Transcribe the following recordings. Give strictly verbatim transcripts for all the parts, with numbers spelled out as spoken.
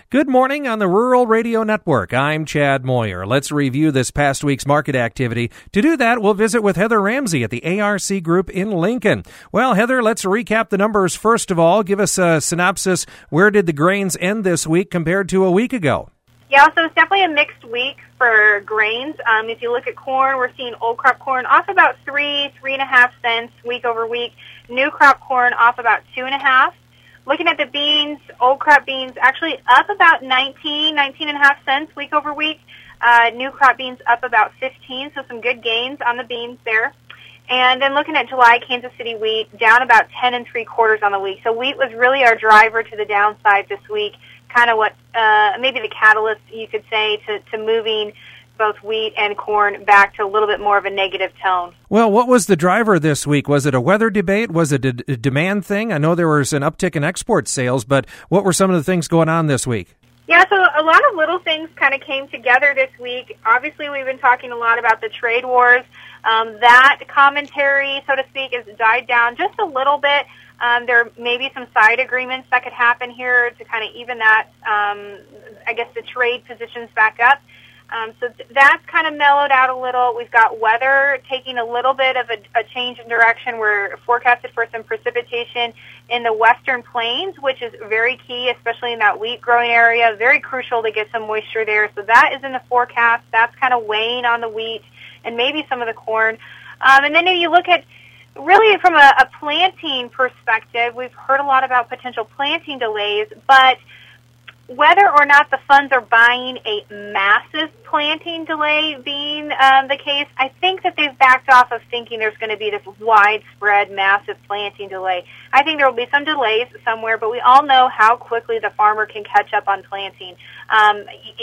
Good morning on the Rural Radio Network. I'm Chad Moyer. Let's review this past week's market activity. To do that, we'll visit with Heather Ramsey at the A R C Group in Lincoln. Well, Heather, let's recap the numbers first of all. Give us a synopsis. Where did the grains end this week compared to a week ago? Yeah, so it's definitely a mixed week for grains. Um, if you look at corn, we're seeing old crop corn off about three, three and a half cents week over week. New crop corn off about two and a half. Looking at the beans, old crop beans actually up about nineteen, nineteen and a half cents week over week. Uh, new crop beans up about fifteen, so some good gains on the beans there. And then looking at July, Kansas City wheat down about ten and three quarters on the week. So wheat was really our driver to the downside this week. Kind of what uh, maybe the catalyst, you could say, to, to moving both wheat and corn back to a little bit more of a negative tone. Well, what was the driver this week? Was it a weather debate? Was it a, d- a demand thing? I know there was an uptick in export sales, but what were some of the things going on this week? Yeah, so a lot of little things kind of came together this week. Obviously, we've been talking a lot about the trade wars. Um, that commentary, so to speak, has died down just a little bit. Um, there may be some side agreements that could happen here to kind of even that, um, I guess, the trade positions back up. Um, so th- that's kind of mellowed out a little. We've got weather taking a little bit of a, a change in direction. We're forecasted for some precipitation in the western plains, which is very key, especially in that wheat growing area. Very crucial to get some moisture there. So that is in the forecast. That's kind of weighing on the wheat and maybe some of the corn. Um, and then if you look at really from a, a planting perspective, we've heard a lot about potential planting delays, but whether or not the funds are buying a massive planting delay being um, the case, I think that they've backed off of thinking there's going to be this widespread, massive planting delay. I think there will be some delays somewhere, but we all know how quickly the farmer can catch up on planting. Um,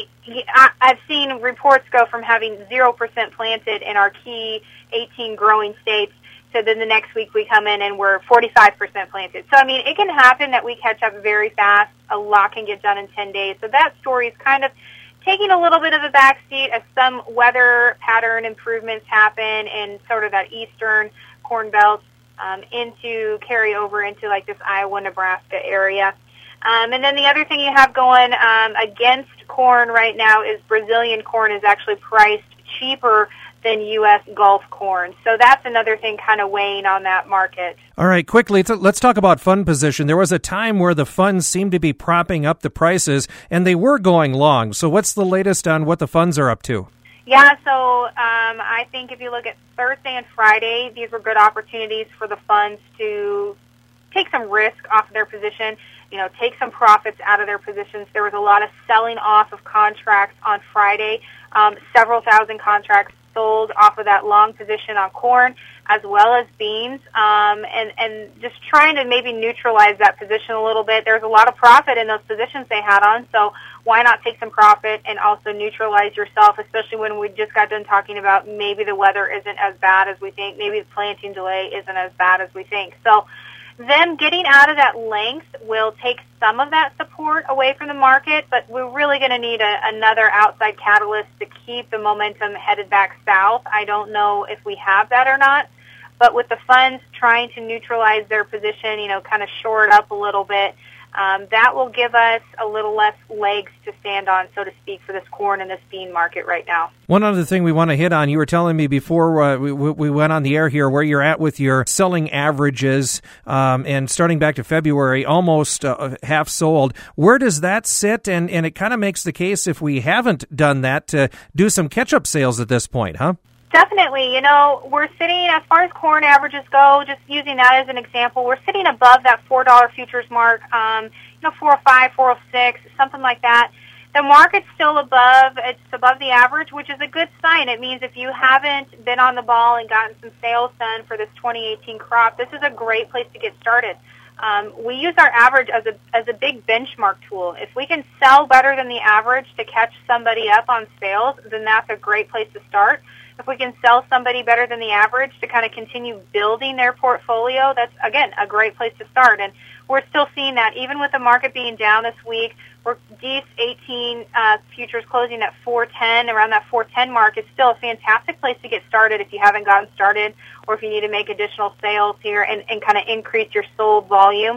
I've seen reports go from having zero percent planted in our key eighteen growing states, so then the next week we come in and we're forty-five percent planted. So, I mean, it can happen that we catch up very fast. A lot can get done in ten days. So that story is kind of taking a little bit of a backseat as some weather pattern improvements happen in sort of that eastern corn belt um, into carry over into like this Iowa, Nebraska area. Um, and then the other thing you have going um, against corn right now is Brazilian corn is actually priced cheaper than U S Gulf corn. So that's another thing kind of weighing on that market. All right, quickly, let's talk about fund position. There was a time where the funds seemed to be propping up the prices, and they were going long. So what's the latest on what the funds are up to? Yeah, so um, I think if you look at Thursday and Friday, these were good opportunities for the funds to take some risk off of their position, you know, take some profits out of their positions. There was a lot of selling off of contracts on Friday, um, several thousand contracts sold off of that long position on corn as well as beans, um, and, and just trying to maybe neutralize that position a little bit. There's a lot of profit in those positions they had on, so why not take some profit and also neutralize yourself, especially when we just got done talking about maybe the weather isn't as bad as we think, maybe the planting delay isn't as bad as we think. So them getting out of that length will take some of that support away from the market, but we're really going to need a, another outside catalyst to keep the momentum headed back south. I don't know if we have that or not, but with the funds trying to neutralize their position, you know, kind of shore it up a little bit, um, that will give us a little less legs to stand on, so to speak, for this corn and this bean market right now. One other thing we want to hit on, you were telling me before uh, we, we went on the air here where you're at with your selling averages, um, and starting back to February, almost uh, half sold. Where does that sit? And, and it kind of makes the case, if we haven't done that, to do some catch-up sales at this point, huh? Definitely. You know, we're sitting, as far as corn averages go, just using that as an example, we're sitting above that four dollar futures mark, um, you know, four oh five, four oh six, something like that. The market's still above, it's above the average, which is a good sign. It means if you haven't been on the ball and gotten some sales done for this twenty eighteen crop, this is a great place to get started. Um, we use our average as a as a big benchmark tool. If we can sell better than the average to catch somebody up on sales, then that's a great place to start. If we can sell somebody better than the average to kind of continue building their portfolio, that's, again, a great place to start. And we're still seeing that even with the market being down this week. We're D eighteen uh, futures closing at four ten, around that four ten mark. It's still a fantastic place to get started if you haven't gotten started or if you need to make additional sales here and, and kind of increase your sold volume.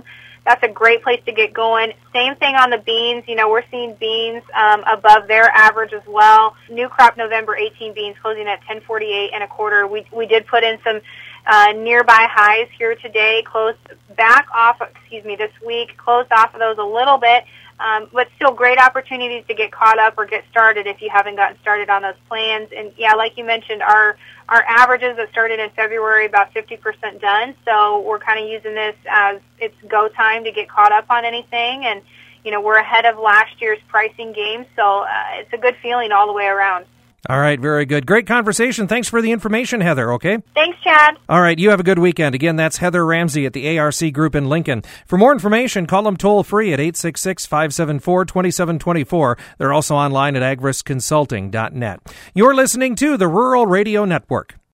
that's a great place to get going. Same thing on the beans. You know, we're seeing beans um, above their average as well. New crop November eighteen beans closing at ten forty-eight and a quarter. We we did put in some uh, nearby highs here today, closed back off, excuse me, this week, closed off of those a little bit. Um, but still great opportunities to get caught up or get started if you haven't gotten started on those plans. And yeah, like you mentioned, our our averages that started in February about fifty percent done. So we're kind of using this as it's go time to get caught up on anything. And, you know, we're ahead of last year's pricing game. So uh, it's a good feeling all the way around. All right, very good. Great conversation. Thanks for the information, Heather, okay? Thanks, Chad. All right, you have a good weekend. Again, that's Heather Ramsey at the A R C Group in Lincoln. For more information, call them toll-free at eight six six, five seven four, two seven two four. They're also online at agris consulting dot net. You're listening to the Rural Radio Network.